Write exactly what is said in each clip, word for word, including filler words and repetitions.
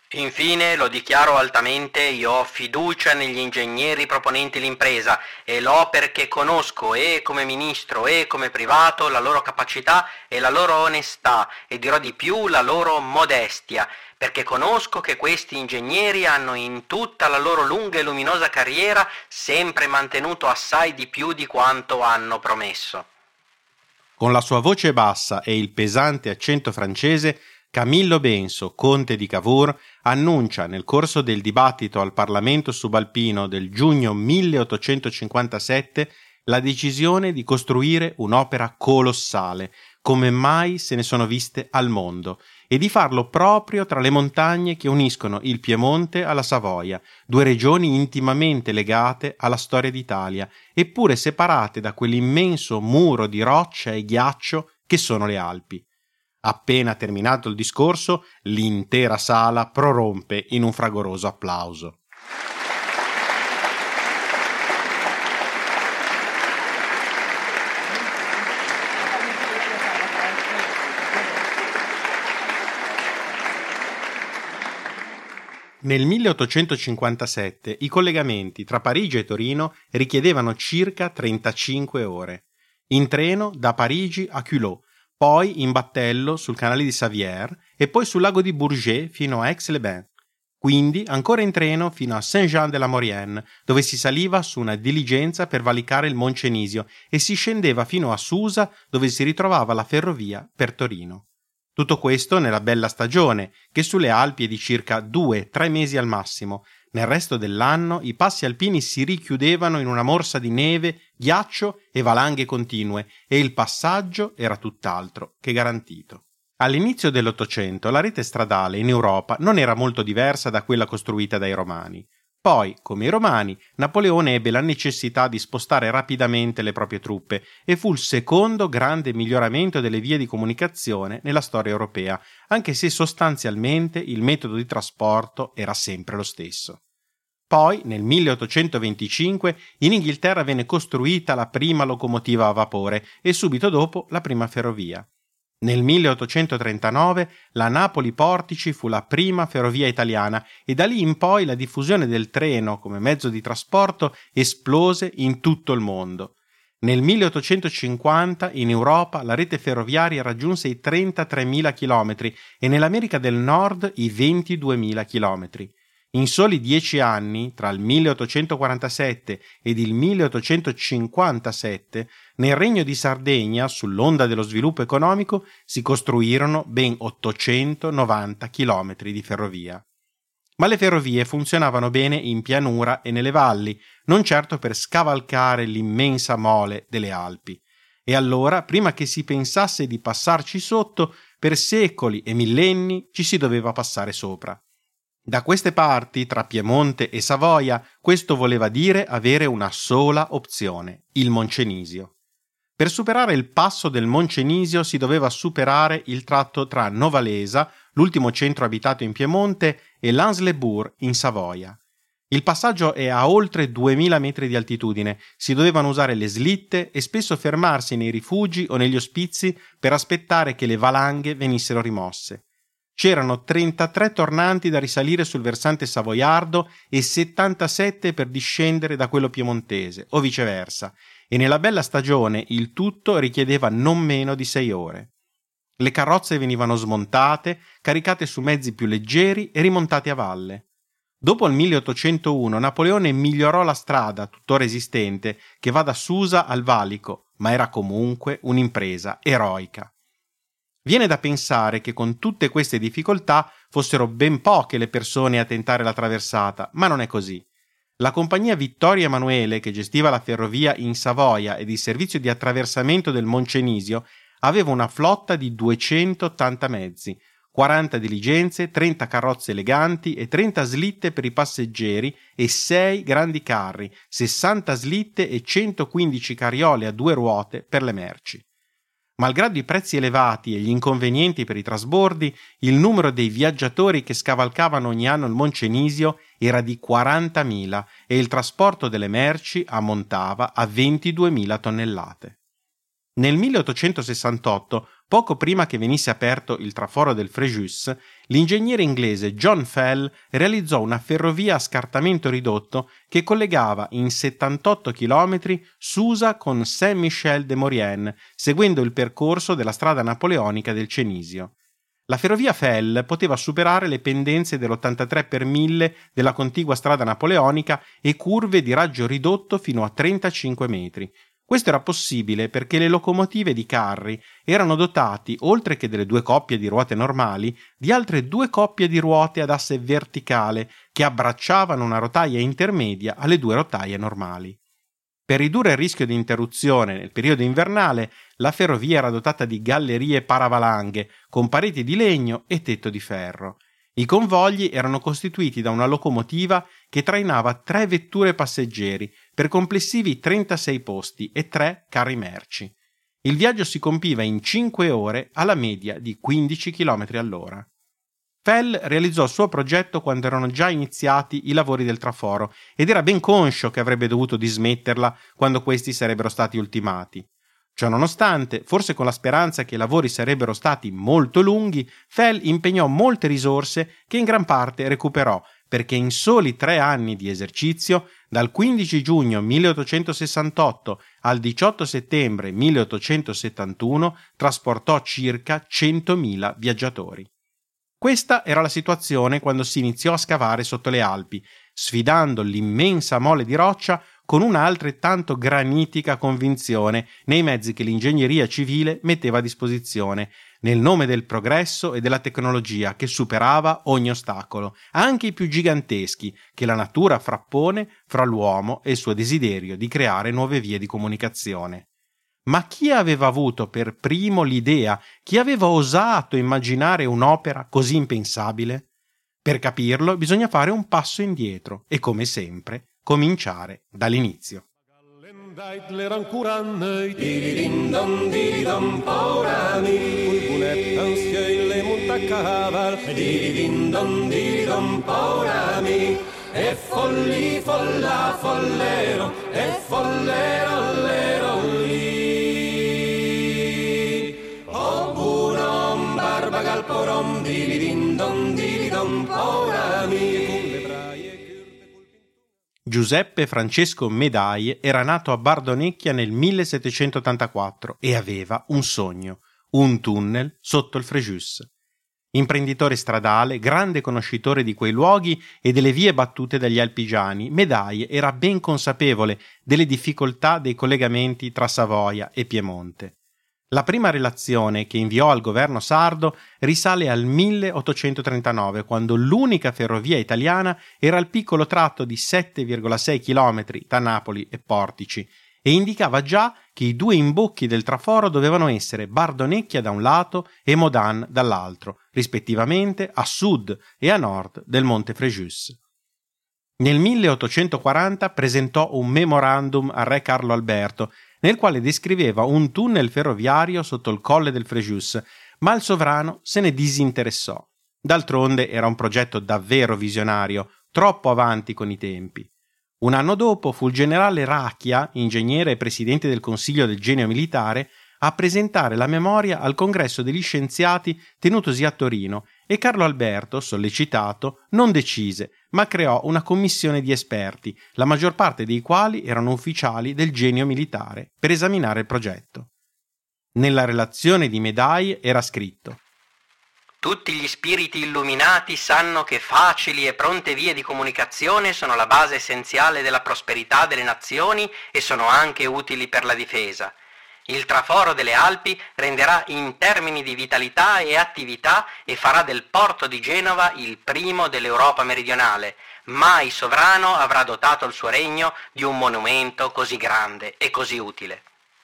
Infine, lo dichiaro altamente, io ho fiducia negli ingegneri proponenti l'impresa e l'ho perché conosco e come ministro e come privato la loro capacità e la loro onestà e dirò di più la loro modestia, perché conosco che questi ingegneri hanno in tutta la loro lunga e luminosa carriera sempre mantenuto assai di più di quanto hanno promesso. Con la sua voce bassa e il pesante accento francese, Camillo Benso, conte di Cavour, annuncia nel corso del dibattito al Parlamento subalpino del giugno milleottocentocinquantasette la decisione di costruire un'opera colossale, come mai se ne sono viste al mondo, e di farlo proprio tra le montagne che uniscono il Piemonte alla Savoia, due regioni intimamente legate alla storia d'Italia, eppure separate da quell'immenso muro di roccia e ghiaccio che sono le Alpi. Appena terminato il discorso, l'intera sala prorompe in un fragoroso applauso. Nel milleottocentocinquantasette i collegamenti tra Parigi e Torino richiedevano circa trentacinque ore. In treno da Parigi a Culoz, poi in battello sul canale di Savière e poi sul lago di Bourget fino a Aix-les-Bains. Quindi ancora in treno fino a Saint-Jean-de-la-Maurienne, dove si saliva su una diligenza per valicare il Moncenisio e si scendeva fino a Susa, dove si ritrovava la ferrovia per Torino. Tutto questo nella bella stagione, che sulle Alpi è di circa due tre mesi al massimo. Nel resto dell'anno i passi alpini si richiudevano in una morsa di neve, ghiaccio e valanghe continue e il passaggio era tutt'altro che garantito. All'inizio dell'Ottocento la rete stradale in Europa non era molto diversa da quella costruita dai Romani. Poi, come i Romani, Napoleone ebbe la necessità di spostare rapidamente le proprie truppe e fu il secondo grande miglioramento delle vie di comunicazione nella storia europea, anche se sostanzialmente il metodo di trasporto era sempre lo stesso. Poi, nel milleottocentoventicinque, in Inghilterra venne costruita la prima locomotiva a vapore e subito dopo la prima ferrovia. Nel milleottocentotrentanove la Napoli-Portici fu la prima ferrovia italiana e da lì in poi la diffusione del treno come mezzo di trasporto esplose in tutto il mondo. Nel milleottocentocinquanta in Europa la rete ferroviaria raggiunse i trentatremila chilometri e nell'America del Nord i ventiduemila chilometri. In soli dieci anni, tra il milleottocentoquarantasette ed il milleottocentocinquantasette, nel Regno di Sardegna, sull'onda dello sviluppo economico, si costruirono ben ottocentonovanta chilometri di ferrovia. Ma le ferrovie funzionavano bene in pianura e nelle valli, non certo per scavalcare l'immensa mole delle Alpi. E allora, prima che si pensasse di passarci sotto, per secoli e millenni ci si doveva passare sopra. Da queste parti, tra Piemonte e Savoia, questo voleva dire avere una sola opzione, il Moncenisio. Per superare il passo del Moncenisio si doveva superare il tratto tra Novalesa, l'ultimo centro abitato in Piemonte, e Lans-le-Bourg in Savoia. Il passaggio è a oltre duemila metri di altitudine, si dovevano usare le slitte e spesso fermarsi nei rifugi o negli ospizi per aspettare che le valanghe venissero rimosse. C'erano trentatré tornanti da risalire sul versante savoiardo e settantasette per discendere da quello piemontese, o viceversa, e nella bella stagione il tutto richiedeva non meno di sei ore. Le carrozze venivano smontate, caricate su mezzi più leggeri e rimontate a valle. Dopo il milleottocentouno Napoleone migliorò la strada, tuttora esistente, che va da Susa al Valico, ma era comunque un'impresa eroica. Viene da pensare che con tutte queste difficoltà fossero ben poche le persone a tentare la traversata, ma non è così. La compagnia Vittorio Emanuele, che gestiva la ferrovia in Savoia ed il servizio di attraversamento del Moncenisio, aveva una flotta di duecentottanta mezzi, quaranta diligenze, trenta carrozze eleganti e trenta slitte per i passeggeri e sei grandi carri, sessanta slitte e centoquindici carriole a due ruote per le merci. Malgrado i prezzi elevati e gli inconvenienti per i trasbordi, il numero dei viaggiatori che scavalcavano ogni anno il Moncenisio era di quarantamila e il trasporto delle merci ammontava a ventiduemila tonnellate. Nel milleottocentosessantotto, poco prima che venisse aperto il traforo del Frejus, l'ingegnere inglese John Fell realizzò una ferrovia a scartamento ridotto che collegava in settantotto chilometri Susa con Saint-Michel-de-Maurienne, seguendo il percorso della strada napoleonica del Cenisio. La ferrovia Fell poteva superare le pendenze dell'ottantatré per mille della contigua strada napoleonica e curve di raggio ridotto fino a trentacinque metri. Questo era possibile perché le locomotive di carri erano dotati, oltre che delle due coppie di ruote normali, di altre due coppie di ruote ad asse verticale che abbracciavano una rotaia intermedia alle due rotaie normali. Per ridurre il rischio di interruzione nel periodo invernale, la ferrovia era dotata di gallerie paravalanghe con pareti di legno e tetto di ferro. I convogli erano costituiti da una locomotiva che trainava tre vetture passeggeri per complessivi trentasei posti e tre carri merci. Il viaggio si compiva in cinque ore alla media di quindici chilometri all'ora. Fell realizzò il suo progetto quando erano già iniziati i lavori del traforo ed era ben conscio che avrebbe dovuto dismetterla quando questi sarebbero stati ultimati. Ciononostante, forse con la speranza che i lavori sarebbero stati molto lunghi, Fell impegnò molte risorse che in gran parte recuperò, perché in soli tre anni di esercizio, dal quindici giugno milleottocentosessantotto al diciotto settembre milleottocentosettantuno, trasportò circa centomila viaggiatori. Questa era la situazione quando si iniziò a scavare sotto le Alpi, sfidando l'immensa mole di roccia con una altrettanto granitica convinzione nei mezzi che l'ingegneria civile metteva a disposizione, nel nome del progresso e della tecnologia che superava ogni ostacolo, anche i più giganteschi, che la natura frappone fra l'uomo e il suo desiderio di creare nuove vie di comunicazione. Ma chi aveva avuto per primo l'idea, chi aveva osato immaginare un'opera così impensabile? Per capirlo bisogna fare un passo indietro e, come sempre, cominciare dall'inizio. E folli folla follero, e follero lero lì. O buon barbagal porom, dilidindon dilidon porami. Giuseppe Francesco Medaille era nato a Bardonecchia nel millesettecentottantaquattro e aveva un sogno, un tunnel sotto il Frejus. Imprenditore stradale, grande conoscitore di quei luoghi e delle vie battute dagli alpigiani, Medaille era ben consapevole delle difficoltà dei collegamenti tra Savoia e Piemonte. La prima relazione che inviò al governo sardo risale al milleottocentotrentanove, quando l'unica ferrovia italiana era il piccolo tratto di sette virgola sei chilometri tra Napoli e Portici, e indicava già che i due imbocchi del traforo dovevano essere Bardonecchia da un lato e Modane dall'altro, rispettivamente a sud e a nord del Monte Frejus. Nel milleottocentoquaranta presentò un memorandum al re Carlo Alberto, nel quale descriveva un tunnel ferroviario sotto il colle del Frejus, ma il sovrano se ne disinteressò. D'altronde era un progetto davvero visionario, troppo avanti con i tempi. Un anno dopo fu il generale Racchia, ingegnere e presidente del Consiglio del Genio Militare, a presentare la memoria al congresso degli scienziati tenutosi a Torino e Carlo Alberto, sollecitato, non decise, ma creò una commissione di esperti, la maggior parte dei quali erano ufficiali del Genio Militare, per esaminare il progetto. Nella relazione di Medaille era scritto: Tutti gli spiriti illuminati sanno che facili e pronte vie di comunicazione sono la base essenziale della prosperità delle nazioni e sono anche utili per la difesa. Il traforo delle Alpi renderà in termini di vitalità e attività e farà del porto di Genova il primo dell'Europa meridionale. Mai sovrano avrà dotato il suo regno di un monumento così grande e così utile.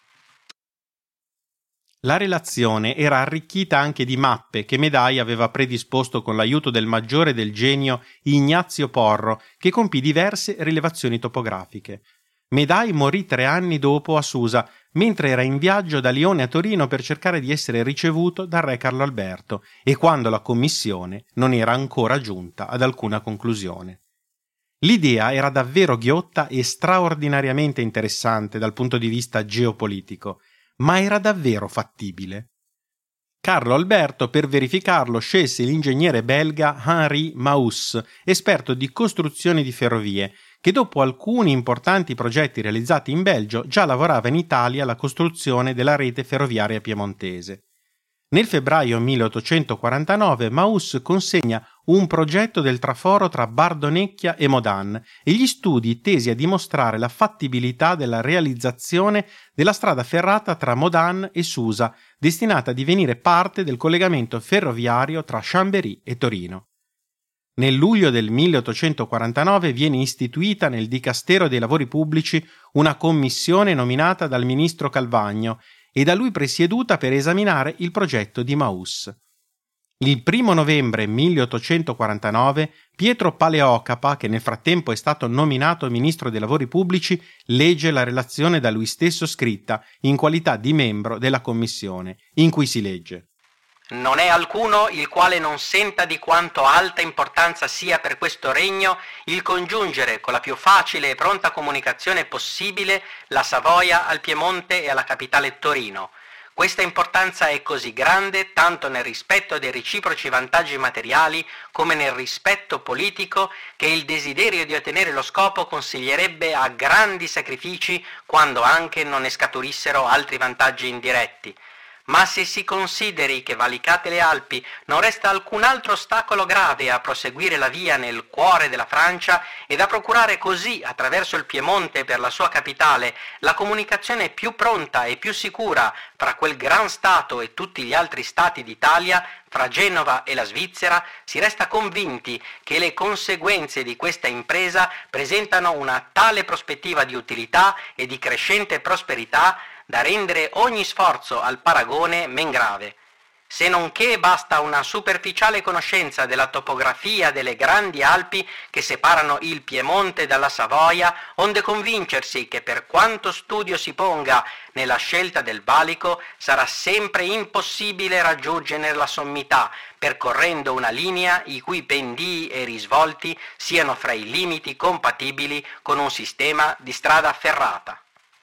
La relazione era arricchita anche di mappe che Medaille aveva predisposto con l'aiuto del maggiore del genio Ignazio Porro, che compì diverse rilevazioni topografiche. Medaille morì tre anni dopo a Susa, mentre era in viaggio da Lione a Torino per cercare di essere ricevuto dal re Carlo Alberto e quando la commissione non era ancora giunta ad alcuna conclusione. L'idea era davvero ghiotta e straordinariamente interessante dal punto di vista geopolitico, ma era davvero fattibile? Carlo Alberto, per verificarlo, scelse l'ingegnere belga Henri Mauss, esperto di costruzioni di ferrovie, che dopo alcuni importanti progetti realizzati in Belgio già lavorava in Italia alla costruzione della rete ferroviaria piemontese. Nel febbraio milleottocentoquarantanove Mauss consegna un progetto del traforo tra Bardonecchia e Modane e gli studi tesi a dimostrare la fattibilità della realizzazione della strada ferrata tra Modane e Susa, destinata a divenire parte del collegamento ferroviario tra Chambéry e Torino. Nel luglio del milleottocentoquarantanove viene istituita nel Dicastero dei Lavori Pubblici una commissione nominata dal ministro Calvagno e da lui presieduta per esaminare il progetto di Mauss. Il primo novembre milleottocentoquarantanove Pietro Paleocapa, che nel frattempo è stato nominato ministro dei Lavori Pubblici, legge la relazione da lui stesso scritta in qualità di membro della commissione, in cui si legge: Non è alcuno il quale non senta di quanto alta importanza sia per questo regno il congiungere con la più facile e pronta comunicazione possibile la Savoia al Piemonte e alla capitale Torino. Questa importanza è così grande tanto nel rispetto dei reciproci vantaggi materiali come nel rispetto politico che il desiderio di ottenere lo scopo consiglierebbe a grandi sacrifici quando anche non ne scaturissero altri vantaggi indiretti. Ma se si consideri che valicate le Alpi non resta alcun altro ostacolo grave a proseguire la via nel cuore della Francia ed a procurare così, attraverso il Piemonte per la sua capitale, la comunicazione più pronta e più sicura fra quel gran Stato e tutti gli altri Stati d'Italia, fra Genova e la Svizzera, si resta convinti che le conseguenze di questa impresa presentano una tale prospettiva di utilità e di crescente prosperità da rendere ogni sforzo al paragone men grave. Se non che basta una superficiale conoscenza della topografia delle grandi Alpi che separano il Piemonte dalla Savoia, onde convincersi che per quanto studio si ponga nella scelta del valico, sarà sempre impossibile raggiungere la sommità, percorrendo una linea i cui pendii e risvolti siano fra i limiti compatibili con un sistema di strada ferrata.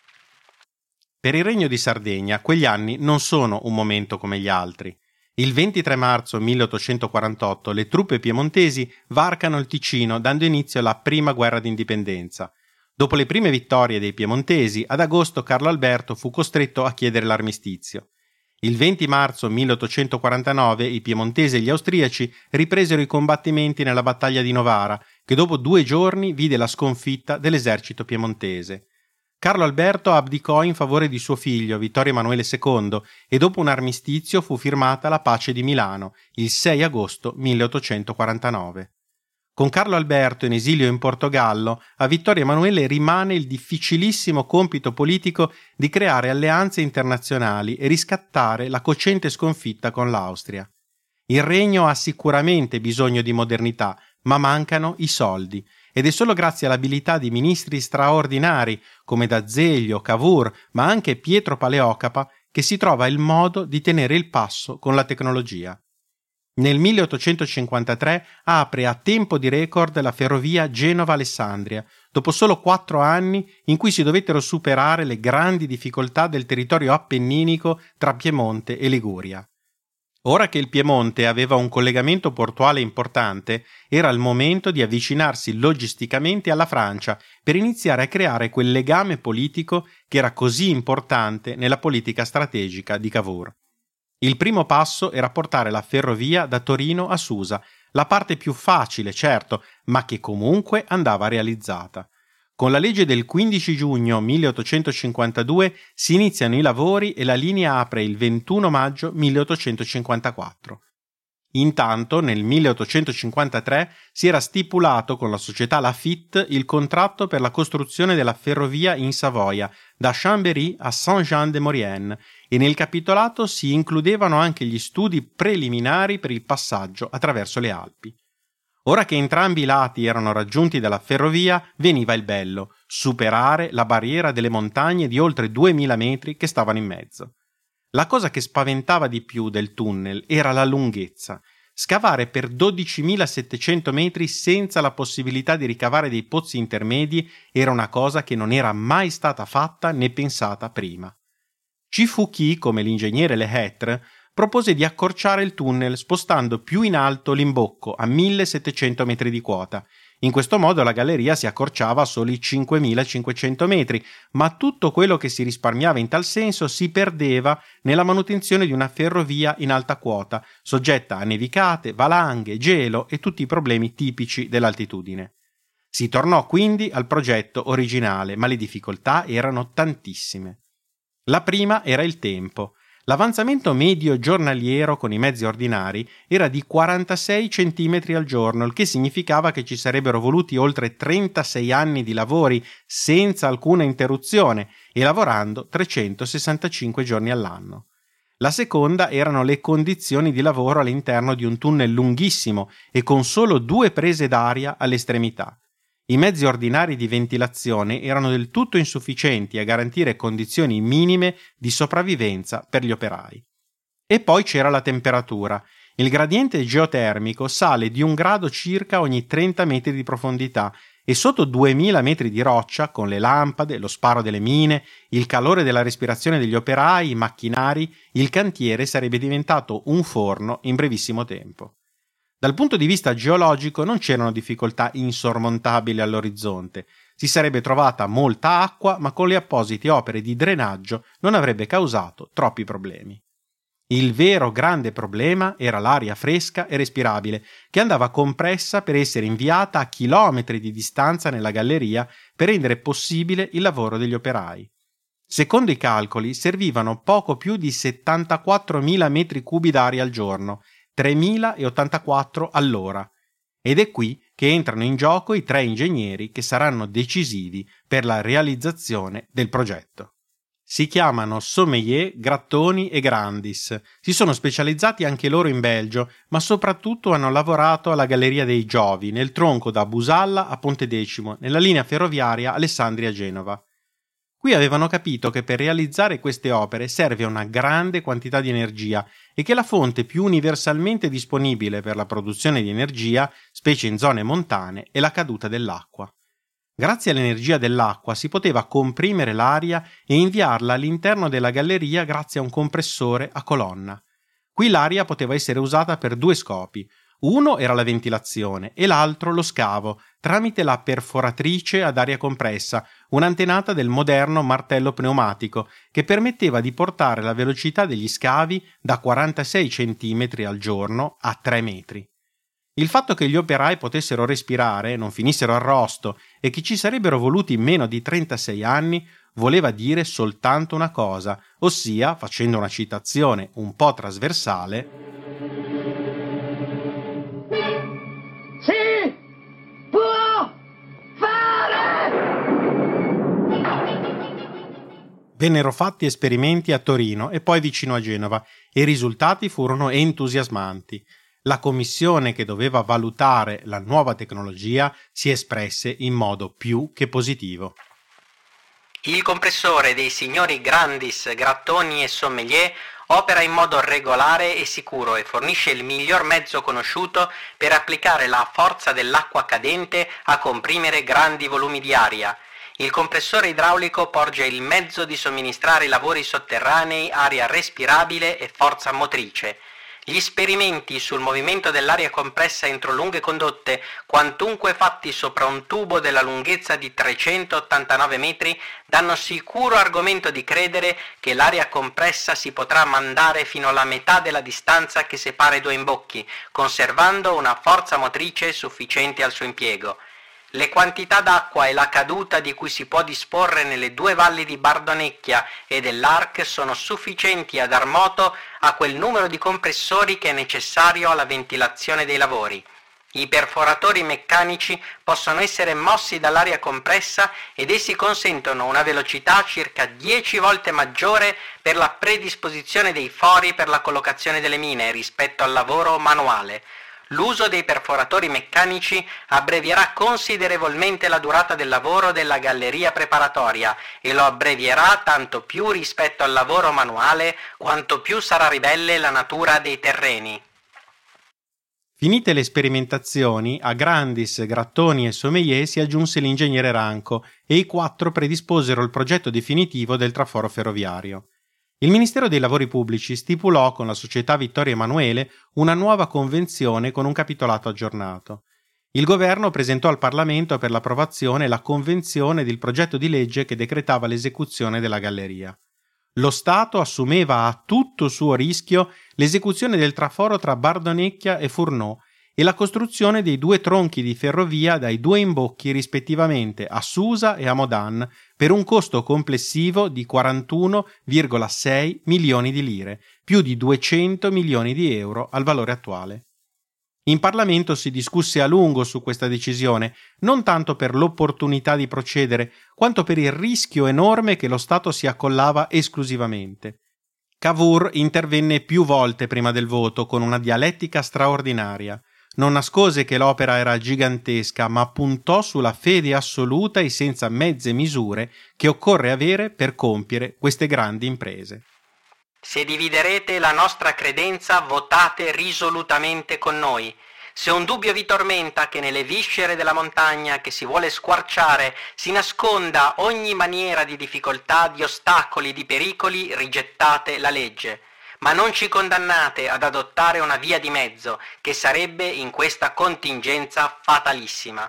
Per il Regno di Sardegna quegli anni non sono un momento come gli altri. Il ventitré marzo milleottocentoquarantotto le truppe piemontesi varcano il Ticino dando inizio alla prima guerra d'indipendenza. Dopo le prime vittorie dei piemontesi, ad agosto Carlo Alberto fu costretto a chiedere l'armistizio. Il venti marzo milleottocentoquarantanove i piemontesi e gli austriaci ripresero i combattimenti nella battaglia di Novara, che dopo due giorni vide la sconfitta dell'esercito piemontese. Carlo Alberto abdicò in favore di suo figlio Vittorio Emanuele secondo e dopo un armistizio fu firmata la pace di Milano il sei agosto milleottocentoquarantanove. Con Carlo Alberto in esilio in Portogallo, a Vittorio Emanuele rimane il difficilissimo compito politico di creare alleanze internazionali e riscattare la cocente sconfitta con l'Austria. Il regno ha sicuramente bisogno di modernità, ma mancano i soldi. Ed è solo grazie all'abilità di ministri straordinari come D'Azeglio, Cavour, ma anche Pietro Paleocapa, che si trova il modo di tenere il passo con la tecnologia. Nel milleottocentocinquantatré apre a tempo di record la ferrovia Genova-Alessandria, dopo solo quattro anni in cui si dovettero superare le grandi difficoltà del territorio appenninico tra Piemonte e Liguria. Ora che il Piemonte aveva un collegamento portuale importante, era il momento di avvicinarsi logisticamente alla Francia per iniziare a creare quel legame politico che era così importante nella politica strategica di Cavour. Il primo passo era portare la ferrovia da Torino a Susa, la parte più facile, certo, ma che comunque andava realizzata. Con la legge del quindici giugno milleottocentocinquantadue si iniziano i lavori e la linea apre il ventuno maggio milleottocentocinquantaquattro. Intanto, nel milleottocentocinquantatré si era stipulato con la società Lafitte il contratto per la costruzione della ferrovia in Savoia, da Chambéry a Saint-Jean-de-Maurienne, e nel capitolato si includevano anche gli studi preliminari per il passaggio attraverso le Alpi. Ora che entrambi i lati erano raggiunti dalla ferrovia, veniva il bello, superare la barriera delle montagne di oltre duemila metri che stavano in mezzo. La cosa che spaventava di più del tunnel era la lunghezza. Scavare per dodicimilasettecento metri senza la possibilità di ricavare dei pozzi intermedi era una cosa che non era mai stata fatta né pensata prima. Ci fu chi, come l'ingegnere Lehêtre, propose di accorciare il tunnel spostando più in alto l'imbocco a millesettecento metri di quota. In questo modo la galleria si accorciava a soli cinquemilacinquecento metri, ma tutto quello che si risparmiava in tal senso si perdeva nella manutenzione di una ferrovia in alta quota, soggetta a nevicate, valanghe, gelo e tutti i problemi tipici dell'altitudine. Si tornò quindi al progetto originale, ma le difficoltà erano tantissime. La prima era il tempo. L'avanzamento medio giornaliero con i mezzi ordinari era di quarantasei centimetri al giorno, il che significava che ci sarebbero voluti oltre trentasei anni di lavori senza alcuna interruzione e lavorando trecentosessantacinque giorni all'anno. La seconda erano le condizioni di lavoro all'interno di un tunnel lunghissimo e con solo due prese d'aria all'estremità. I mezzi ordinari di ventilazione erano del tutto insufficienti a garantire condizioni minime di sopravvivenza per gli operai. E poi c'era la temperatura. Il gradiente geotermico sale di un grado circa ogni trenta metri di profondità e sotto duemila metri di roccia, con le lampade, lo sparo delle mine, il calore della respirazione degli operai, i macchinari, il cantiere sarebbe diventato un forno in brevissimo tempo. Dal punto di vista geologico non c'erano difficoltà insormontabili all'orizzonte. Si sarebbe trovata molta acqua, ma con le apposite opere di drenaggio non avrebbe causato troppi problemi. Il vero grande problema era l'aria fresca e respirabile, che andava compressa per essere inviata a chilometri di distanza nella galleria per rendere possibile il lavoro degli operai. Secondo i calcoli servivano poco più di settantaquattromila metri cubi d'aria al giorno, tremilaottantaquattro all'ora, ed è qui che entrano in gioco i tre ingegneri che saranno decisivi per la realizzazione del progetto. Si chiamano Sommeillet, Grattoni e Grandis. Si sono specializzati anche loro in Belgio, ma soprattutto hanno lavorato alla Galleria dei Giovi, nel tronco da Busalla a Pontedecimo, nella linea ferroviaria Alessandria-Genova. Qui avevano capito che per realizzare queste opere serve una grande quantità di energia e che la fonte più universalmente disponibile per la produzione di energia, specie in zone montane, è la caduta dell'acqua. Grazie all'energia dell'acqua si poteva comprimere l'aria e inviarla all'interno della galleria grazie a un compressore a colonna. Qui l'aria poteva essere usata per due scopi. Uno era la ventilazione e l'altro lo scavo, tramite la perforatrice ad aria compressa, un'antenata del moderno martello pneumatico che permetteva di portare la velocità degli scavi da quarantasei centimetri al giorno a tre metri. Il fatto che gli operai potessero respirare, non finissero arrosto e che ci sarebbero voluti meno di trentasei anni voleva dire soltanto una cosa, ossia, facendo una citazione un po' trasversale, vennero fatti esperimenti a Torino e poi vicino a Genova e i risultati furono entusiasmanti. La commissione che doveva valutare la nuova tecnologia si espresse in modo più che positivo. Il compressore dei signori Grandis, Grattoni e Sommeillet opera in modo regolare e sicuro e fornisce il miglior mezzo conosciuto per applicare la forza dell'acqua cadente a comprimere grandi volumi di aria. Il compressore idraulico porge il mezzo di somministrare ai lavori sotterranei aria respirabile e forza motrice. Gli esperimenti sul movimento dell'aria compressa entro lunghe condotte, quantunque fatti sopra un tubo della lunghezza di trecentottantanove metri, danno sicuro argomento di credere che l'aria compressa si potrà mandare fino alla metà della distanza che separa i due imbocchi, conservando una forza motrice sufficiente al suo impiego. Le quantità d'acqua e la caduta di cui si può disporre nelle due valli di Bardonecchia e dell'Arc sono sufficienti a dar moto a quel numero di compressori che è necessario alla ventilazione dei lavori. I perforatori meccanici possono essere mossi dall'aria compressa ed essi consentono una velocità circa dieci volte maggiore per la predisposizione dei fori per la collocazione delle mine rispetto al lavoro manuale. L'uso dei perforatori meccanici abbrevierà considerevolmente la durata del lavoro della galleria preparatoria e lo abbrevierà tanto più rispetto al lavoro manuale quanto più sarà ribelle la natura dei terreni. Finite le sperimentazioni, a Grandis, Grattoni e Sommeillet si aggiunse l'ingegnere Ranco e i quattro predisposero il progetto definitivo del traforo ferroviario. Il Ministero dei Lavori Pubblici stipulò con la società Vittorio Emanuele una nuova convenzione con un capitolato aggiornato. Il governo presentò al Parlamento per l'approvazione la convenzione ed il progetto di legge che decretava l'esecuzione della galleria. Lo Stato assumeva a tutto suo rischio l'esecuzione del traforo tra Bardonecchia e Fourneau e la costruzione dei due tronchi di ferrovia dai due imbocchi rispettivamente a Susa e a Modane per un costo complessivo di quarantuno virgola sei milioni di lire, più di duecento milioni di euro al valore attuale. In Parlamento si discusse a lungo su questa decisione, non tanto per l'opportunità di procedere, quanto per il rischio enorme che lo Stato si accollava esclusivamente. Cavour intervenne più volte prima del voto con una dialettica straordinaria. Non nascose che l'opera era gigantesca, ma puntò sulla fede assoluta e senza mezze misure che occorre avere per compiere queste grandi imprese. Se dividerete la nostra credenza, votate risolutamente con noi. Se un dubbio vi tormenta che nelle viscere della montagna che si vuole squarciare si nasconda ogni maniera di difficoltà, di ostacoli, di pericoli, rigettate la legge. Ma non ci condannate ad adottare una via di mezzo, che sarebbe in questa contingenza fatalissima.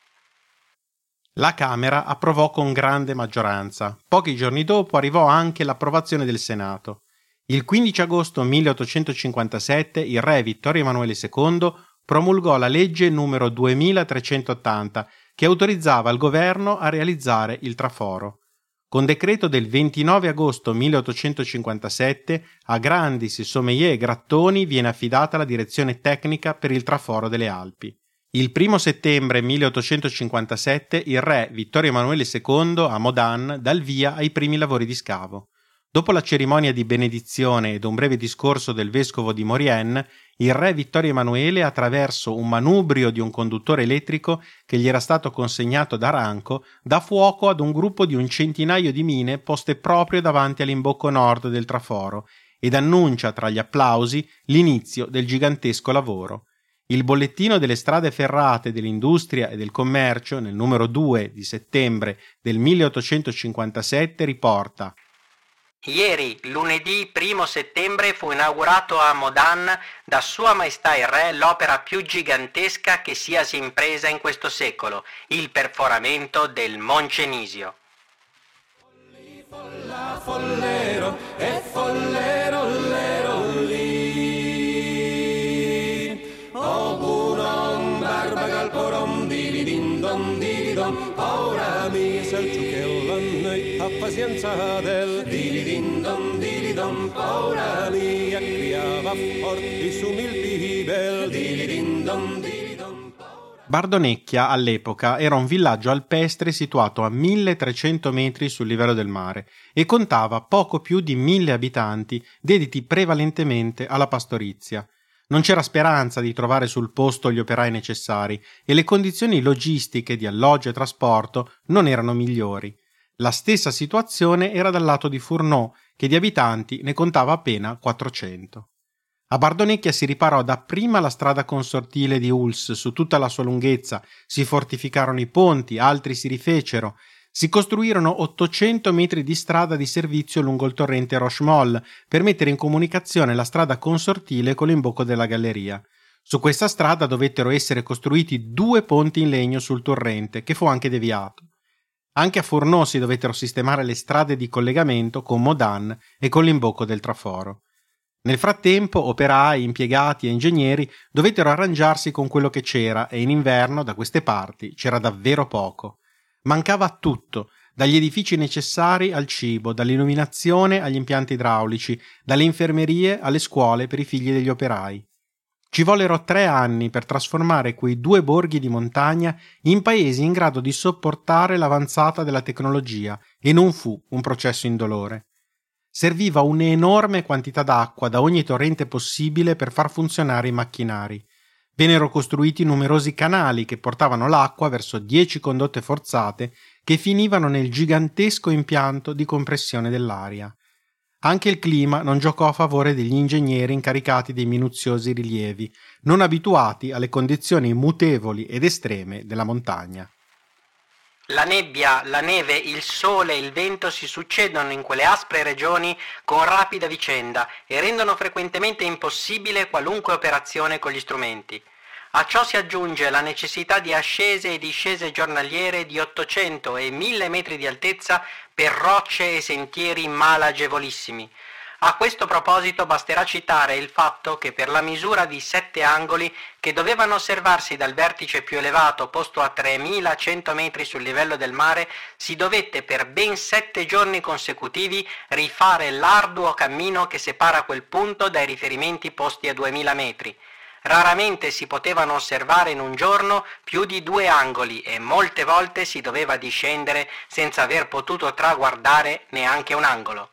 La Camera approvò con grande maggioranza. Pochi giorni dopo arrivò anche l'approvazione del Senato. Il quindici agosto milleottocentocinquantasette il re Vittorio Emanuele secondo promulgò la legge numero duemilatrecentottanta che autorizzava il governo a realizzare il traforo. Con decreto del ventinove agosto milleottocentocinquantasette a Grandis, Sommeiller e Grattoni viene affidata la direzione tecnica per il traforo delle Alpi. Il primo settembre milleottocentocinquantasette il re Vittorio Emanuele secondo a Modane dà il via ai primi lavori di scavo. Dopo la cerimonia di benedizione ed un breve discorso del vescovo di Maurienne, il re Vittorio Emanuele, attraverso un manubrio di un conduttore elettrico che gli era stato consegnato da Ranco, dà fuoco ad un gruppo di un centinaio di mine poste proprio davanti all'imbocco nord del traforo ed annuncia tra gli applausi l'inizio del gigantesco lavoro. Il bollettino delle strade ferrate dell'industria e del commercio, nel numero due di settembre del milleottocentocinquantasette, riporta: Ieri, lunedì primo settembre, fu inaugurato a Modane da Sua Maestà il Re l'opera più gigantesca che siasi impresa in questo secolo, il perforamento del Moncenisio. Folla, follero, e follero, lero, lì. O buonom, barbagal, porom, dilidin, don, dilidon, ora mi selciuchellannei, a pazienza del dilidin, don, dilidon, ora mi agriava forti sumilti bel, dilidin, don, dilidon. Bardonecchia all'epoca era un villaggio alpestre situato a milletrecento metri sul livello del mare e contava poco più di mille abitanti dediti prevalentemente alla pastorizia. Non c'era speranza di trovare sul posto gli operai necessari e le condizioni logistiche di alloggio e trasporto non erano migliori. La stessa situazione era dal lato di Fourneau, che di abitanti ne contava appena quattrocento. A Bardonecchia si riparò dapprima la strada consortile di Uls su tutta la sua lunghezza, si fortificarono i ponti, altri si rifecero, si costruirono ottocento metri di strada di servizio lungo il torrente Rochemol per mettere in comunicazione la strada consortile con l'imbocco della galleria. Su questa strada dovettero essere costruiti due ponti in legno sul torrente, che fu anche deviato. Anche a Fourneau si dovettero sistemare le strade di collegamento con Modane e con l'imbocco del traforo. Nel frattempo, operai, impiegati e ingegneri dovettero arrangiarsi con quello che c'era e in inverno, da queste parti, c'era davvero poco. Mancava tutto, dagli edifici necessari al cibo, dall'illuminazione agli impianti idraulici, dalle infermerie alle scuole per i figli degli operai. Ci vollero tre anni per trasformare quei due borghi di montagna in paesi in grado di sopportare l'avanzata della tecnologia e non fu un processo indolore. Serviva un'enorme quantità d'acqua da ogni torrente possibile per far funzionare i macchinari. Vennero costruiti numerosi canali che portavano l'acqua verso dieci condotte forzate che finivano nel gigantesco impianto di compressione dell'aria. Anche il clima non giocò a favore degli ingegneri incaricati dei minuziosi rilievi, non abituati alle condizioni mutevoli ed estreme della montagna. La nebbia, la neve, il sole e il vento si succedono in quelle aspre regioni con rapida vicenda e rendono frequentemente impossibile qualunque operazione con gli strumenti. A ciò si aggiunge la necessità di ascese e discese giornaliere di ottocento e mille metri di altezza per rocce e sentieri malagevolissimi. A questo proposito basterà citare il fatto che per la misura di sette angoli che dovevano osservarsi dal vertice più elevato posto a tremilacento metri sul livello del mare si dovette per ben sette giorni consecutivi rifare l'arduo cammino che separa quel punto dai riferimenti posti a duemila metri. Raramente si potevano osservare in un giorno più di due angoli e molte volte si doveva discendere senza aver potuto traguardare neanche un angolo.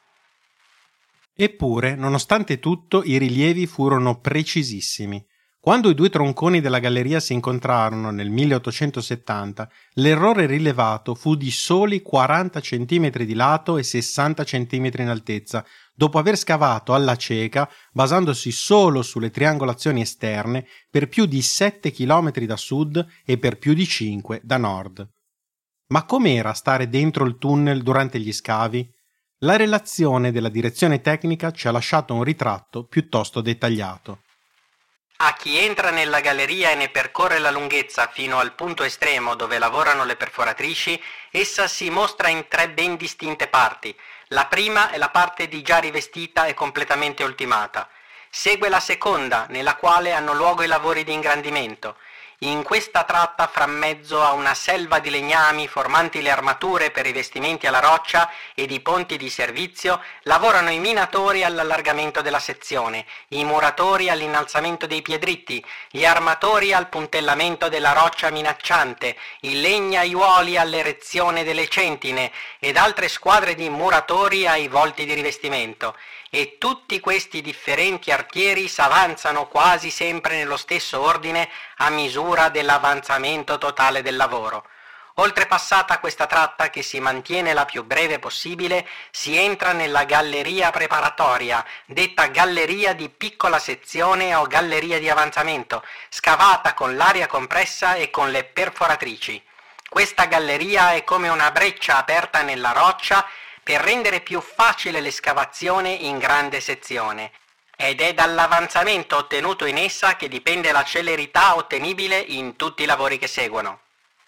Eppure, nonostante tutto, i rilievi furono precisissimi. Quando i due tronconi della galleria si incontrarono nel milleottocentosettanta, l'errore rilevato fu di soli quaranta centimetri di lato e sessanta centimetri in altezza, dopo aver scavato alla cieca, basandosi solo sulle triangolazioni esterne, per più di sette chilometri da sud e per più di cinque da nord. Ma com'era stare dentro il tunnel durante gli scavi? La relazione della direzione tecnica ci ha lasciato un ritratto piuttosto dettagliato. A chi entra nella galleria e ne percorre la lunghezza fino al punto estremo dove lavorano le perforatrici, essa si mostra in tre ben distinte parti. La prima è la parte di già rivestita e completamente ultimata. Segue la seconda, nella quale hanno luogo i lavori di ingrandimento. In questa tratta, fra mezzo a una selva di legnami formanti le armature per i vestimenti alla roccia ed i ponti di servizio, lavorano i minatori all'allargamento della sezione, i muratori all'innalzamento dei piedritti, gli armatori al puntellamento della roccia minacciante, i legnaiuoli all'erezione delle centine ed altre squadre di muratori ai volti di rivestimento. E tutti questi differenti artieri s'avanzano quasi sempre nello stesso ordine a misura dell'avanzamento totale del lavoro. Oltrepassata questa tratta, che si mantiene la più breve possibile, si entra nella galleria preparatoria, detta galleria di piccola sezione o galleria di avanzamento, scavata con l'aria compressa e con le perforatrici. Questa galleria è come una breccia aperta nella roccia per rendere più facile l'escavazione in grande sezione, ed è dall'avanzamento ottenuto in essa che dipende la celerità ottenibile in tutti i lavori che seguono.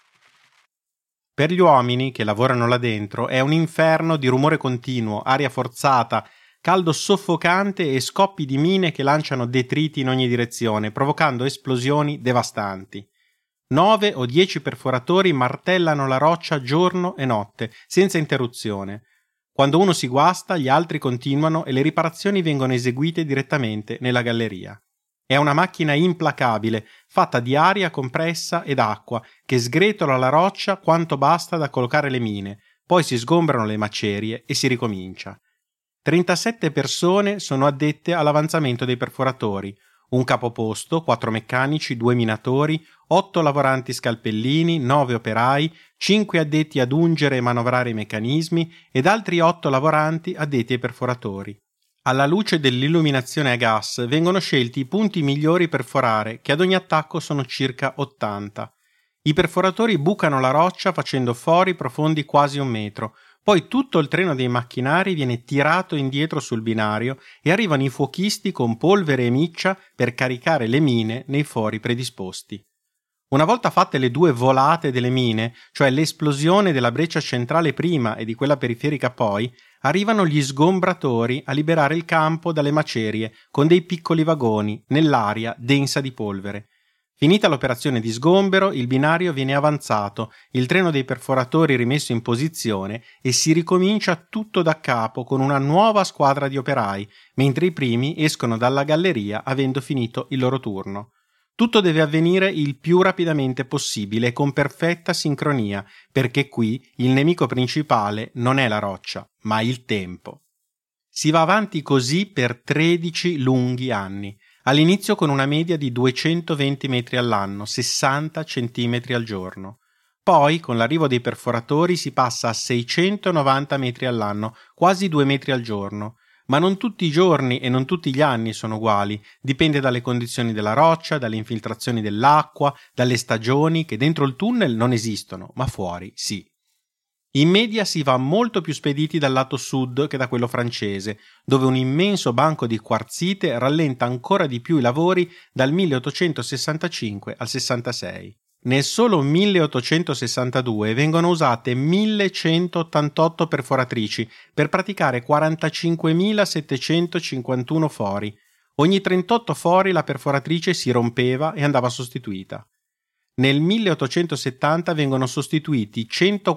Per gli uomini che lavorano là dentro è un inferno di rumore continuo, aria forzata, caldo soffocante e scoppi di mine che lanciano detriti in ogni direzione, provocando esplosioni devastanti. Nove o dieci perforatori martellano la roccia giorno e notte, senza interruzione. Quando uno si guasta, gli altri continuano e le riparazioni vengono eseguite direttamente nella galleria. È una macchina implacabile, fatta di aria compressa ed acqua, che sgretola la roccia quanto basta da collocare le mine, poi si sgombrano le macerie e si ricomincia. trentasette persone sono addette all'avanzamento dei perforatori, un capoposto, quattro meccanici, due minatori, otto lavoranti scalpellini, nove operai, cinque addetti ad ungere e manovrare i meccanismi ed altri otto lavoranti addetti ai perforatori. Alla luce dell'illuminazione a gas vengono scelti i punti migliori per forare, che ad ogni attacco sono circa ottanta. I perforatori bucano la roccia facendo fori profondi quasi un metro, poi tutto il treno dei macchinari viene tirato indietro sul binario e arrivano i fuochisti con polvere e miccia per caricare le mine nei fori predisposti. Una volta fatte le due volate delle mine, cioè l'esplosione della breccia centrale prima e di quella periferica poi, arrivano gli sgombratori a liberare il campo dalle macerie con dei piccoli vagoni nell'aria densa di polvere. Finita l'operazione di sgombero, il binario viene avanzato, il treno dei perforatori rimesso in posizione e si ricomincia tutto da capo con una nuova squadra di operai, mentre i primi escono dalla galleria avendo finito il loro turno. Tutto deve avvenire il più rapidamente possibile e con perfetta sincronia, perché qui il nemico principale non è la roccia, ma il tempo. Si va avanti così per tredici lunghi anni. All'inizio con una media di duecentoventi metri all'anno, sessanta centimetri al giorno. Poi, con l'arrivo dei perforatori, si passa a seicentonovanta metri all'anno, quasi due metri al giorno. Ma non tutti i giorni e non tutti gli anni sono uguali, dipende dalle condizioni della roccia, dalle infiltrazioni dell'acqua, dalle stagioni che dentro il tunnel non esistono, ma fuori sì. In media si va molto più spediti dal lato sud che da quello francese, dove un immenso banco di quarzite rallenta ancora di più i lavori dal milleottocentosessantacinque al sessantasei. Nel solo milleottocentosessantadue vengono usate millecentottantotto perforatrici per praticare quarantacinquemilasettecentocinquantuno fori. Ogni trentotto fori la perforatrice si rompeva e andava sostituita. Nel milleottocentosettanta vengono sostituiti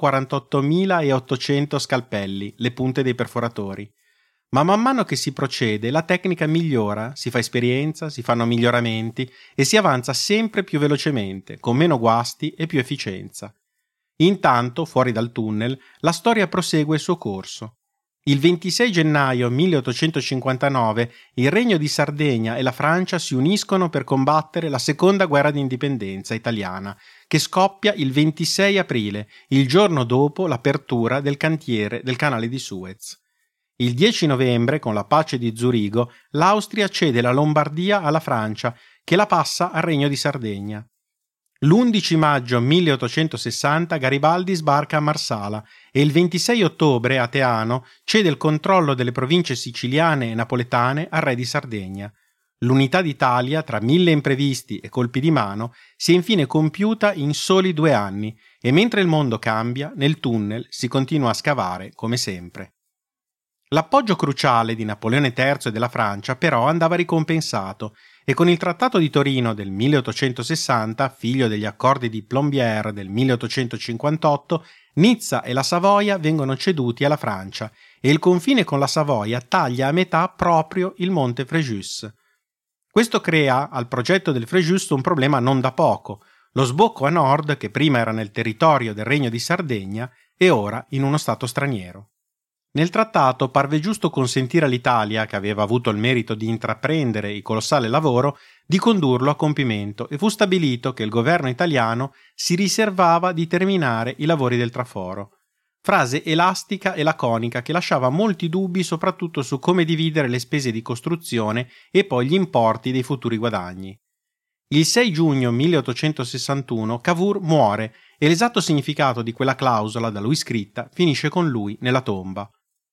centoquarantottomilaottocento scalpelli, le punte dei perforatori. Ma man mano che si procede la tecnica migliora, si fa esperienza, si fanno miglioramenti e si avanza sempre più velocemente, con meno guasti e più efficienza. Intanto, fuori dal tunnel, la storia prosegue il suo corso. Il ventisei gennaio milleottocentocinquantanove il Regno di Sardegna e la Francia si uniscono per combattere la seconda guerra d'indipendenza italiana, che scoppia il ventisei aprile, il giorno dopo l'apertura del cantiere del canale di Suez. Il dieci novembre, con la pace di Zurigo, l'Austria cede la Lombardia alla Francia, che la passa al Regno di Sardegna. L'undici maggio milleottocentosessanta Garibaldi sbarca a Marsala e il ventisei ottobre a Teano cede il controllo delle province siciliane e napoletane al re di Sardegna. L'unità d'Italia, tra mille imprevisti e colpi di mano, si è infine compiuta in soli due anni e mentre il mondo cambia, nel tunnel si continua a scavare come sempre. L'appoggio cruciale di Napoleone terzo e della Francia però andava ricompensato e con il Trattato di Torino del milleottocentosessanta, figlio degli accordi di Plombières del milleottocentocinquantotto, Nizza e la Savoia vengono ceduti alla Francia e il confine con la Savoia taglia a metà proprio il monte Frejus. Questo crea al progetto del Frejus un problema non da poco: lo sbocco a nord, che prima era nel territorio del Regno di Sardegna, è ora in uno stato straniero. Nel trattato parve giusto consentire all'Italia, che aveva avuto il merito di intraprendere il colossale lavoro, di condurlo a compimento e fu stabilito che il governo italiano si riservava di terminare i lavori del traforo. Frase elastica e laconica che lasciava molti dubbi soprattutto su come dividere le spese di costruzione e poi gli importi dei futuri guadagni. Il sei giugno milleottocentosessantuno Cavour muore e l'esatto significato di quella clausola da lui scritta finisce con lui nella tomba.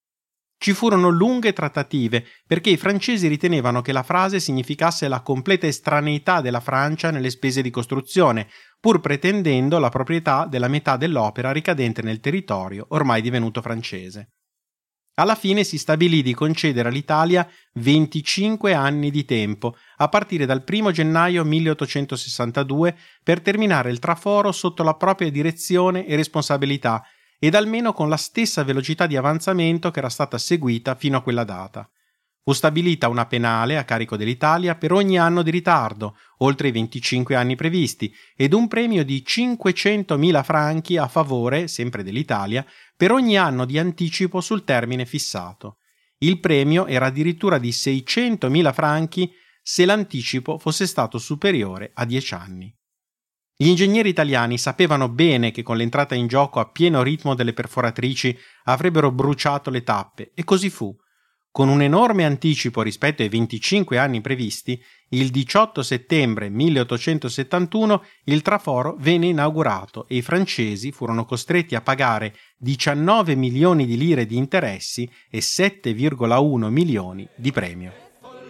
Ci furono lunghe trattative perché i francesi ritenevano che la frase significasse la completa estraneità della Francia nelle spese di costruzione, pur pretendendo la proprietà della metà dell'opera ricadente nel territorio ormai divenuto francese. Alla fine si stabilì di concedere all'Italia venticinque anni di tempo, a partire dal primo gennaio milleottocentosessantadue, per terminare il traforo sotto la propria direzione e responsabilità, ed almeno con la stessa velocità di avanzamento che era stata seguita fino a quella data. Fu stabilita una penale a carico dell'Italia per ogni anno di ritardo, oltre i venticinque anni previsti, ed un premio di cinquecentomila franchi a favore, sempre dell'Italia, per ogni anno di anticipo sul termine fissato. Il premio era addirittura di seicentomila franchi se l'anticipo fosse stato superiore a dieci anni. Gli ingegneri italiani sapevano bene che con l'entrata in gioco a pieno ritmo delle perforatrici avrebbero bruciato le tappe, e così fu. Con un enorme anticipo rispetto ai venticinque anni previsti, il diciotto settembre milleottocentosettantuno il traforo venne inaugurato e i francesi furono costretti a pagare diciannove milioni di lire di interessi e sette virgola uno milioni di premio.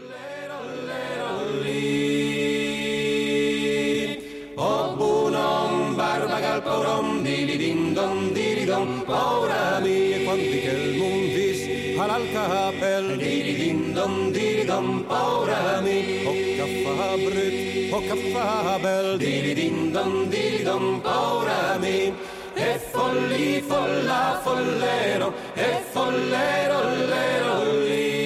Ora mie quanti che il mondo vis al capel di din dom di dom ora mi o caffa brut o caffa bel di din dom di dom ora mi e folli folla follero e follero lero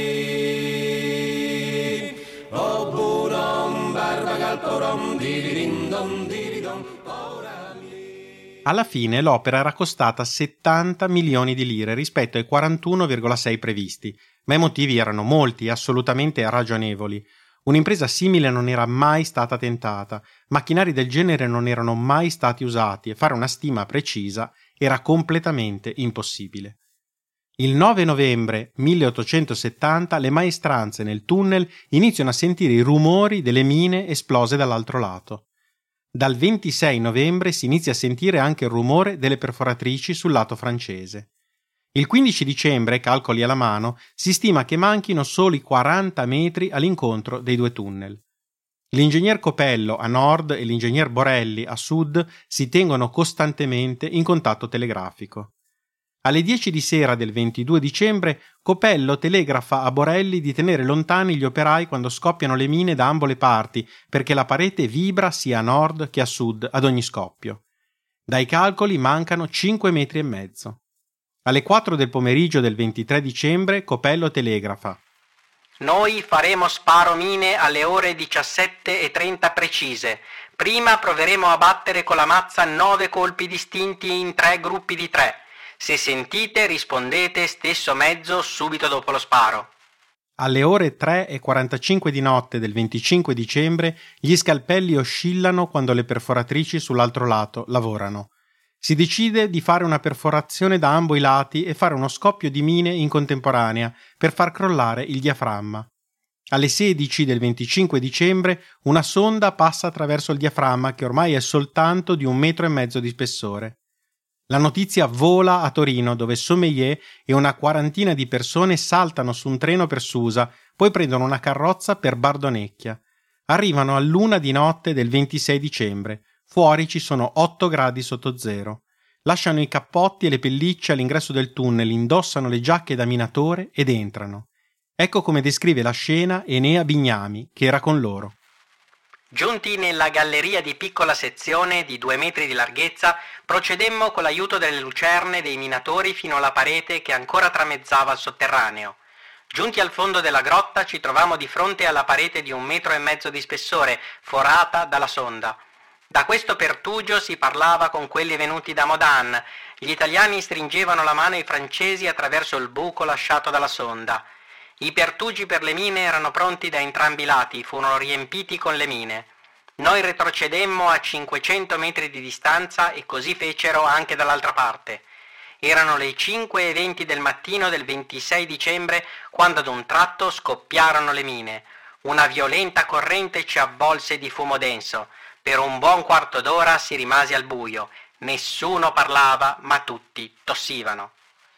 lì o buron barbagal porom di din dom di dom ora mi. Alla fine l'opera era costata settanta milioni di lire rispetto ai quarantuno virgola sei previsti, ma i motivi erano molti e assolutamente ragionevoli. Un'impresa simile non era mai stata tentata, macchinari del genere non erano mai stati usati e fare una stima precisa era completamente impossibile. Il nove novembre milleottocentosettanta le maestranze nel tunnel iniziano a sentire i rumori delle mine esplose dall'altro lato. Dal ventisei novembre si inizia a sentire anche il rumore delle perforatrici sul lato francese. Il quindici dicembre, calcoli alla mano, si stima che manchino soli quaranta metri all'incontro dei due tunnel. L'ingegner Copello a nord e l'ingegner Borelli a sud si tengono costantemente in contatto telegrafico. Alle dieci di sera del ventidue dicembre, Copello telegrafa a Borelli di tenere lontani gli operai quando scoppiano le mine da ambo le parti, perché la parete vibra sia a nord che a sud ad ogni scoppio. Dai calcoli mancano cinque metri e mezzo. Alle quattro del pomeriggio del ventitré dicembre, Copello telegrafa: Noi faremo sparo mine alle ore diciassette e trenta precise. Prima proveremo a battere con la mazza nove colpi distinti in tre gruppi di tre. Se sentite, rispondete stesso mezzo subito dopo lo sparo. Alle ore tre e quarantacinque di notte del venticinque dicembre gli scalpelli oscillano quando le perforatrici sull'altro lato lavorano. Si decide di fare una perforazione da ambo i lati e fare uno scoppio di mine in contemporanea per far crollare il diaframma. Alle sedici del venticinque dicembre una sonda passa attraverso il diaframma, che ormai è soltanto di un metro e mezzo di spessore. La notizia vola a Torino, dove Sommelier e una quarantina di persone saltano su un treno per Susa, poi prendono una carrozza per Bardonecchia. Arrivano all'una di notte del ventisei dicembre. Fuori ci sono otto gradi sotto zero. Lasciano i cappotti e le pellicce all'ingresso del tunnel, indossano le giacche da minatore ed entrano. Ecco come descrive la scena Enea Bignami, che era con loro. Giunti nella galleria di piccola sezione di due metri di larghezza, procedemmo con l'aiuto delle lucerne dei minatori fino alla parete che ancora tramezzava il sotterraneo. Giunti al fondo della grotta ci trovammo di fronte alla parete di un metro e mezzo di spessore, forata dalla sonda. Da questo pertugio si parlava con quelli venuti da Modan. Gli italiani stringevano la mano ai francesi attraverso il buco lasciato dalla sonda. I pertugi per le mine erano pronti da entrambi i lati, furono riempiti con le mine. Noi retrocedemmo a cinquecento metri di distanza e così fecero anche dall'altra parte. Erano le cinque e venti del mattino del ventisei dicembre quando ad un tratto scoppiarono le mine. Una violenta corrente ci avvolse di fumo denso. Per un buon quarto d'ora si rimase al buio. Nessuno parlava, ma tutti tossivano.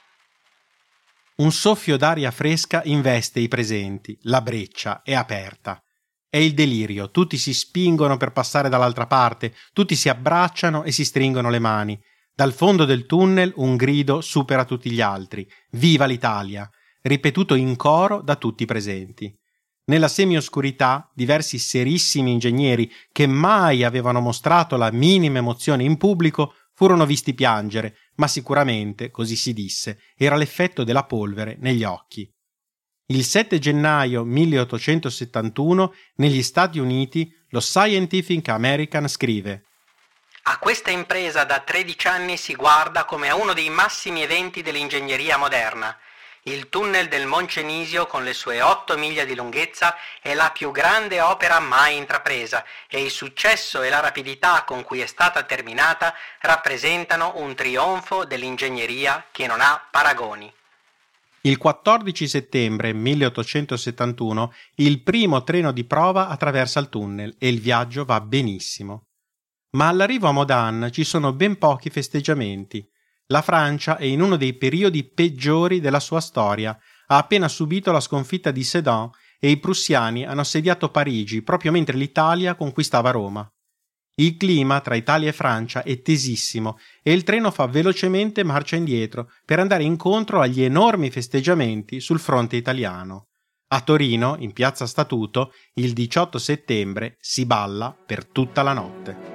Un soffio d'aria fresca investe i presenti, la breccia è aperta. È il delirio, tutti si spingono per passare dall'altra parte, tutti si abbracciano e si stringono le mani. Dal fondo del tunnel un grido supera tutti gli altri: Viva l'Italia! Ripetuto in coro da tutti i presenti. Nella semioscurità, diversi serissimi ingegneri che mai avevano mostrato la minima emozione in pubblico furono visti piangere, ma sicuramente, così si disse, era l'effetto della polvere negli occhi. Il sette gennaio milleottocentosettantuno, negli Stati Uniti, lo Scientific American scrive: A questa impresa da tredici anni si guarda come a uno dei massimi eventi dell'ingegneria moderna. Il tunnel del Moncenisio, con le sue otto miglia di lunghezza, è la più grande opera mai intrapresa e il successo e la rapidità con cui è stata terminata rappresentano un trionfo dell'ingegneria che non ha paragoni. Il quattordici settembre milleottocentosettantuno il primo treno di prova attraversa il tunnel e il viaggio va benissimo. Ma all'arrivo a Modan ci sono ben pochi festeggiamenti. La Francia è in uno dei periodi peggiori della sua storia, ha appena subito la sconfitta di Sedan e i prussiani hanno assediato Parigi proprio mentre l'Italia conquistava Roma. Il clima tra Italia e Francia è tesissimo e il treno fa velocemente marcia indietro per andare incontro agli enormi festeggiamenti sul fronte italiano. A Torino, in piazza Statuto, il diciotto settembre si balla per tutta la notte.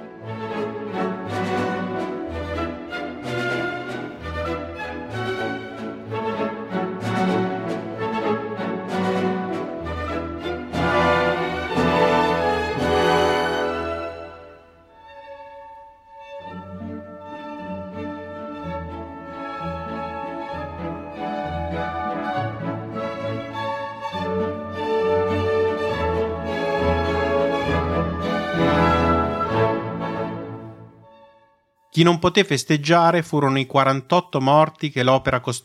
Chi non poté festeggiare furono i quarantotto morti che l'opera costò,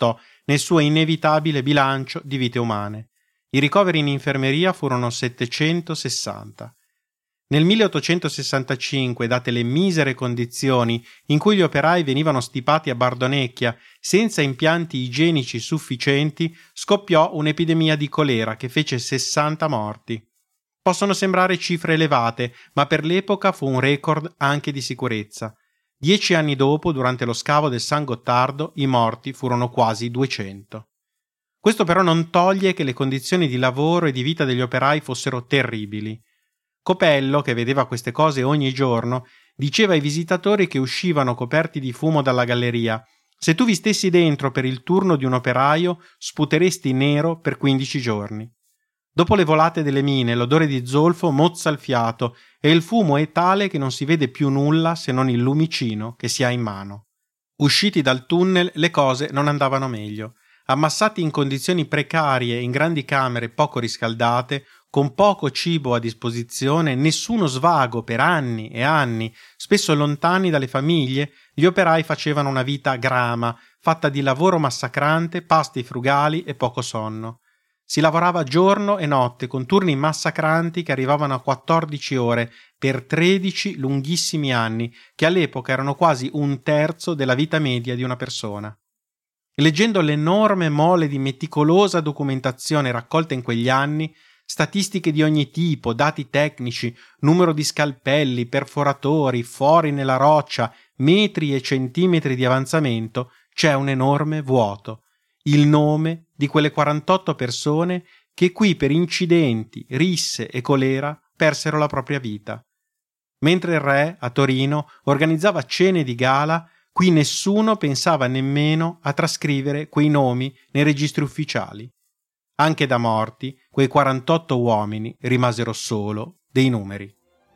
nel suo inevitabile bilancio di vite umane. I ricoveri in infermeria furono settecentosessanta. Nel milleottocentosessantacinque, date le misere condizioni in cui gli operai venivano stipati a Bardonecchia senza impianti igienici sufficienti, scoppiò un'epidemia di colera che fece sessanta morti. Possono sembrare cifre elevate, ma per l'epoca fu un record anche di sicurezza. Dieci anni dopo, durante lo scavo del San Gottardo, i morti furono quasi duecento. Questo però non toglie che le condizioni di lavoro e di vita degli operai fossero terribili. Copello, che vedeva queste cose ogni giorno, diceva ai visitatori che uscivano coperti di fumo dalla galleria: se tu vi stessi dentro per il turno di un operaio, sputeresti nero per quindici giorni. Dopo le volate delle mine, l'odore di zolfo mozza il fiato e il fumo è tale che non si vede più nulla se non il lumicino che si ha in mano. Usciti dal tunnel, le cose non andavano meglio. Ammassati in condizioni precarie in grandi camere poco riscaldate, con poco cibo a disposizione, nessuno svago per anni e anni, spesso lontani dalle famiglie, gli operai facevano una vita grama, fatta di lavoro massacrante, pasti frugali e poco sonno. Si lavorava giorno e notte con turni massacranti che arrivavano a quattordici ore per tredici lunghissimi anni, che all'epoca erano quasi un terzo della vita media di una persona. Leggendo l'enorme mole di meticolosa documentazione raccolta in quegli anni, statistiche di ogni tipo, dati tecnici, numero di scalpelli, perforatori, fori nella roccia, metri e centimetri di avanzamento, c'è un enorme vuoto. Il nome di quelle quarantotto persone che qui per incidenti, risse e colera persero la propria vita. Mentre il re, a Torino, organizzava cene di gala, qui nessuno pensava nemmeno a trascrivere quei nomi nei registri ufficiali. Anche da morti, quei quarantotto uomini rimasero solo dei numeri.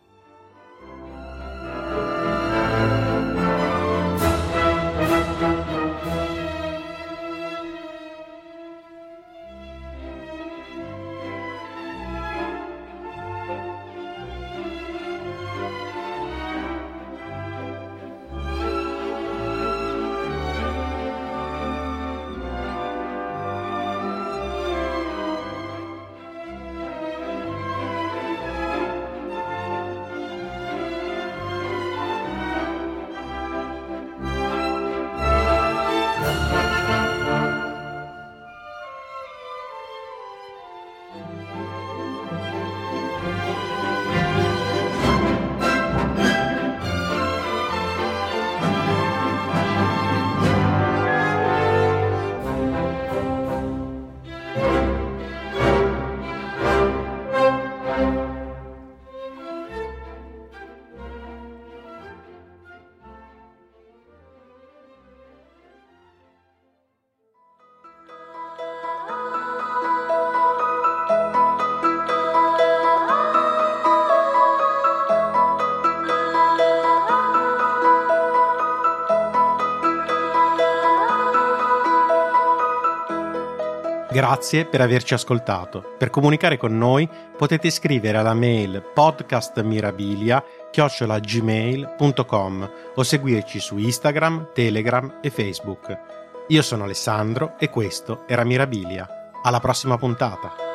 Grazie per averci ascoltato. Per comunicare con noi potete scrivere alla mail podcastmirabilia chiocciola gmail punto com o seguirci su Instagram, Telegram e Facebook. Io sono Alessandro e questo era Mirabilia. Alla prossima puntata!